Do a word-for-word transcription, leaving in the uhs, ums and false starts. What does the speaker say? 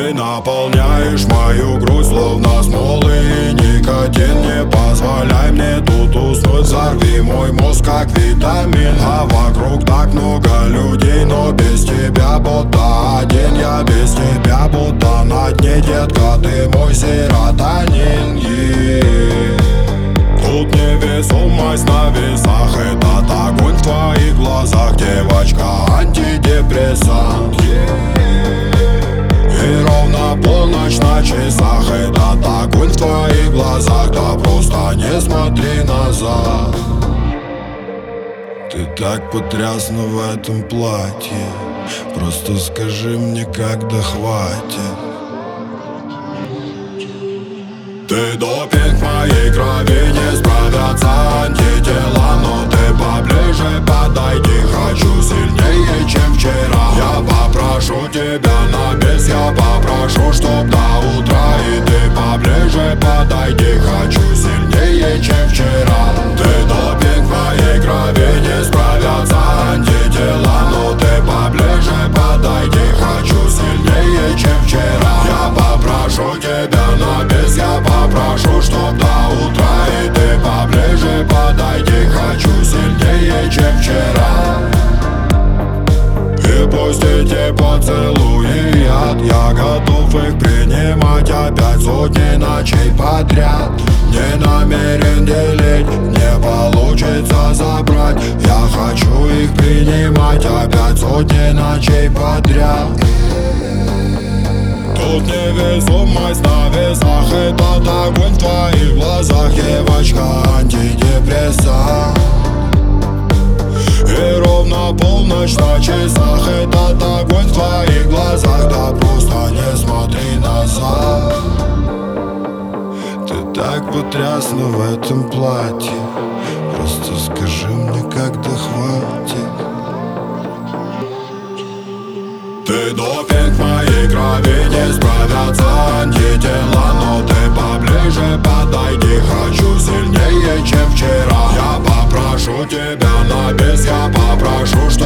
Ты наполняешь мою грудь словно смолы и никотин. Не позволяй мне тут уснуть, взорви мой мозг как витамин. А вокруг так много людей, но без тебя будто один. Я без тебя будто на дне, детка, ты мой серотонин. Yeah. Тут невесомость на весах, этот огонь в твоих глазах, девочка, антидепрессант. Yeah. И ровно полночь на часах, этот огонь в твоих глазах, да просто не смотри назад. Ты так потрясна в этом платье, просто скажи мне, когда хватит. Ты допинг моей крови, не справятся антитела, но ты поближе подойди, хочу сильнее, чем вчера. Я попрошу тебя на бис, я попрошу, чтоб до утра. И ты поближе подойди, хочу сильнее, чем вчера. Ты допинг моей крови, не справятся антитела, но ты поближе подойди, хочу сильнее, чем вчера. Я попрошу тебя на бис, я попрошу, чтоб до утра. И ты поближе подойди, хочу сильнее, чем вчера. И пусть эти поцелуи яд, я готов их принимать опять сотни ночей подряд. Не намерен делить, не получится забрать. Я хочу их принимать опять сотни ночей подряд. Тут невесомость на весах, этот огонь в твоих глазах, девочка, антидепрессант. И ровно полночь на часах, этот огонь в твоих глазах, да просто не смотри назад. Ты так потрясна в этом платье, просто скажи мне, когда хватит. Ты допинг моей крови, не справятся антитела, но ты поближе подойди, хочу сильнее, чем вчера. Я попрошу тебя на бис, я попрошу,